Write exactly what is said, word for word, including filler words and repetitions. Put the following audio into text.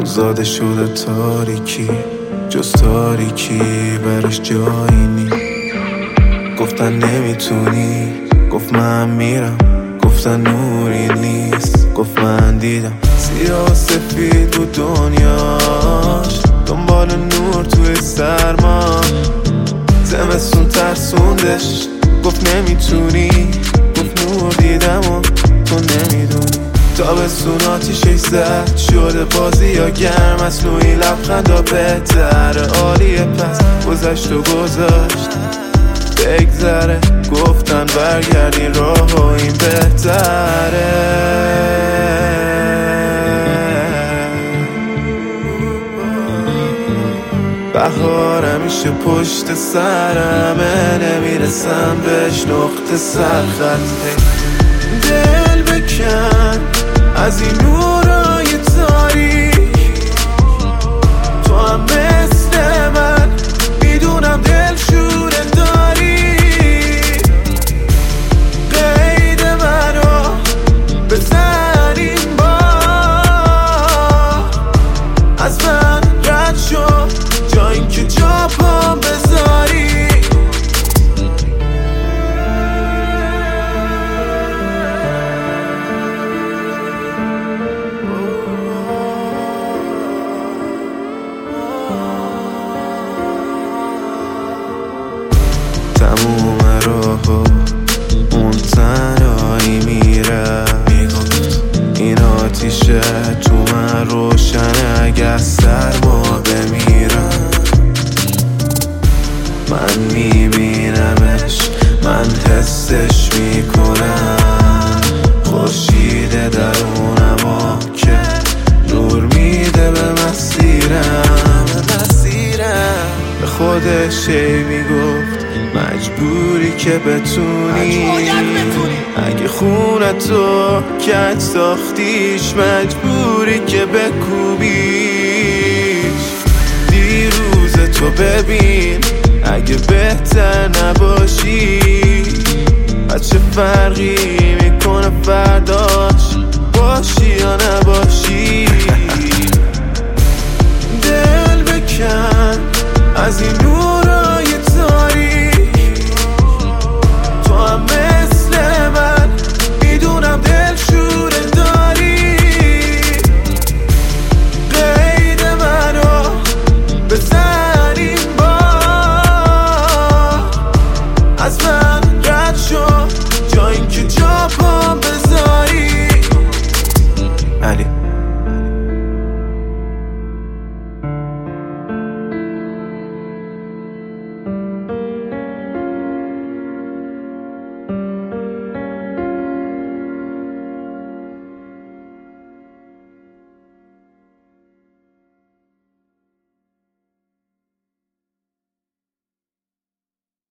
زاده شده تاریکی، جز تاریکی برش جایی نی. گفتن نمیتونی، گفت من میرم، گفتن نوری نیست، گفت من دیدم. سیاه و سفید بود دنیاش، دنبال نور توی سرما. زمستون ترسوندش، گفت نمیتونی، گفت نور دیدم و تو نمیدونی. تابستون آتیشش زد شده بازی یا گرم، از نوعی لبخندا بهتره عالیه. پس گذشت و گذاشت بگذره، گفتن برگردین راه و این بهتره. بهار همیشه پشت سرمه، نمیرسم بهش نقطه سرخط. دل بکن از این نورای تاریک، تو هم مثل من میدونم دلشوره داری. قید منو بزن این بار، از من رد شو جا این که جا پام بذاری. تموم راهو اون تنهایی میره، میگفت این آتیشه تو من روشنه، اگه سرما بمیرم. من میبینمش، من حسش میکنم، خورشید درونم که نور میده به مسیرم. به خودش هی میگفت مجبوری که بتونی، اگه خونتو کج ساختیش مجبوری که بکوبیش. دیروز تو ببین اگه بهتر نباشی، از چه فرقی میکنه فرداش باشی یا نباشی.